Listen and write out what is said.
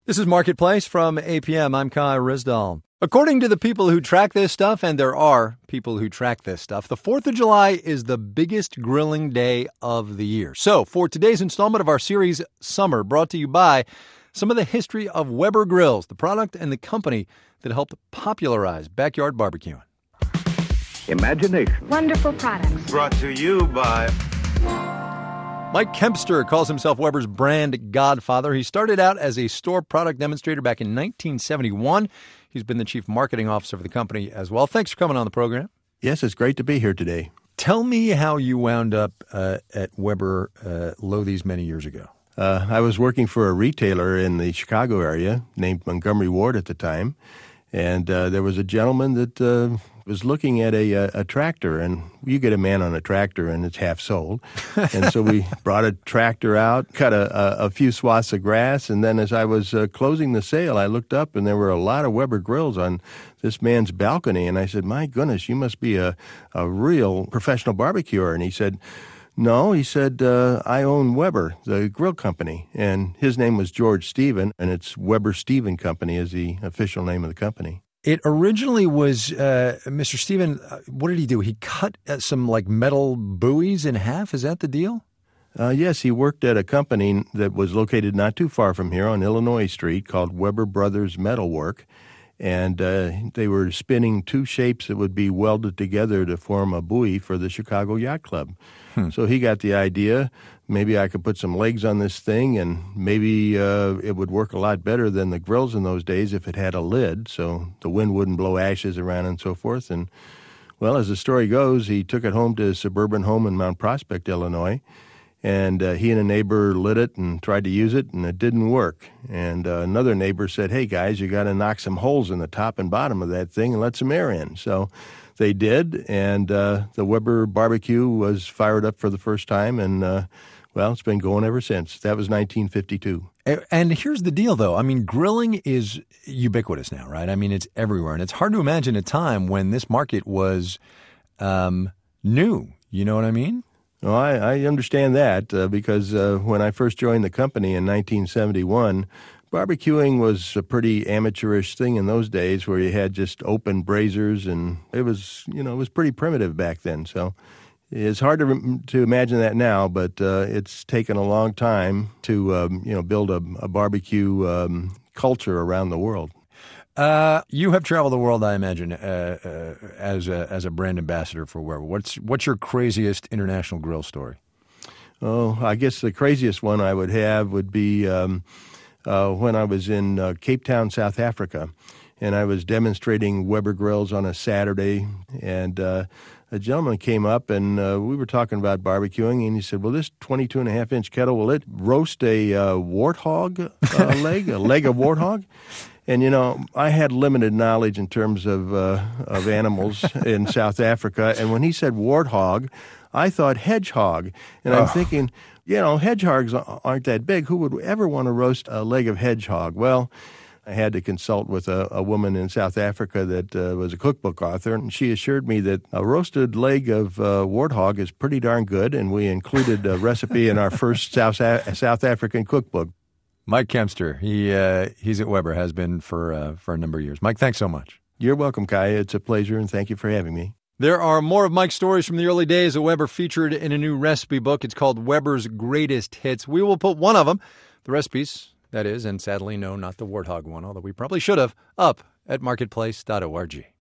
This is Marketplace from APM. I'm Kai Risdall. According to the people who track this stuff, and there are people who track this stuff, the 4th of July is the biggest grilling day of the year. So, for today's installment of our series, Summer, brought to you by some of the history of Weber Grills, the product and the company that helped popularize backyard barbecuing. Imagination. Wonderful products. Brought to you by... Mike Kempster calls himself Weber's brand godfather. He started out as a store product demonstrator back in 1971. He's been the chief marketing officer of the company as well. Thanks for coming on the program. Yes, it's great to be here today. Tell me how you wound up at Weber Lothies many years ago. I was working for a retailer in the Chicago area named Montgomery Ward at the time, and there was a gentleman that was looking at a tractor, and you get a man on a tractor and it's half sold. And so we brought a tractor out, cut a few swaths of grass, and then as I was closing the sale, I looked up and there were a lot of Weber grills on this man's balcony, and I said, "My goodness, you must be a real professional barbecuer." And he said, "No," he said, "I own Weber, the grill company." And his name was George Stephen, and it's Weber Stephen Company is the official name of the company. It originally was Mr. Stephen. What did he do? He cut some like metal buoys in half. Is that the deal? Yes, he worked at a company that was located not too far from here on Illinois Street called Weber Brothers Metalwork. And they were spinning two shapes that would be welded together to form a buoy for the Chicago Yacht Club. So he got the idea, maybe I could put some legs on this thing, and maybe it would work a lot better than the grills in those days if it had a lid, so the wind wouldn't blow ashes around and so forth. And, well, as the story goes, he took it home to his suburban home in Mount Prospect, Illinois, and he and a neighbor lit it and tried to use it, and it didn't work. And another neighbor said, "Hey, guys, you got to knock some holes in the top and bottom of that thing and let some air in." So they did, and the Weber barbecue was fired up for the first time, and, well, it's been going ever since. That was 1952. And here's the deal, though. I mean, grilling is ubiquitous now, right? I mean, it's everywhere, and it's hard to imagine a time when this market was new. You know what I mean? Well, I understand that because when I first joined the company in 1971, barbecuing was a pretty amateurish thing in those days where you had just open braziers, and it was pretty primitive back then. So it's hard to imagine that now, but it's taken a long time to build a barbecue culture around the world. You have traveled the world, I imagine, as a brand ambassador for Weber. What's your craziest international grill story? Oh, I guess the craziest one I would have would be when I was in Cape Town, South Africa, and I was demonstrating Weber grills on a Saturday, and a gentleman came up, and we were talking about barbecuing, and he said, "Well, this 22.5-inch kettle, will it roast a warthog leg, a leg of warthog?" And, I had limited knowledge in terms of animals in South Africa. And when he said warthog, I thought hedgehog. And I'm thinking, hedgehogs aren't that big. Who would ever want to roast a leg of hedgehog? Well, I had to consult with a woman in South Africa that was a cookbook author, and she assured me that a roasted leg of warthog is pretty darn good, and we included a recipe in our first South African cookbook. Mike Kempster, he's at Weber, has been for a number of years. Mike, thanks so much. You're welcome, Kai. It's a pleasure, and thank you for having me. There are more of Mike's stories from the early days of Weber featured in a new recipe book. It's called Weber's Greatest Hits. We will put one of them, the recipes, that is, and sadly, no, not the warthog one, although we probably should have, up at marketplace.org.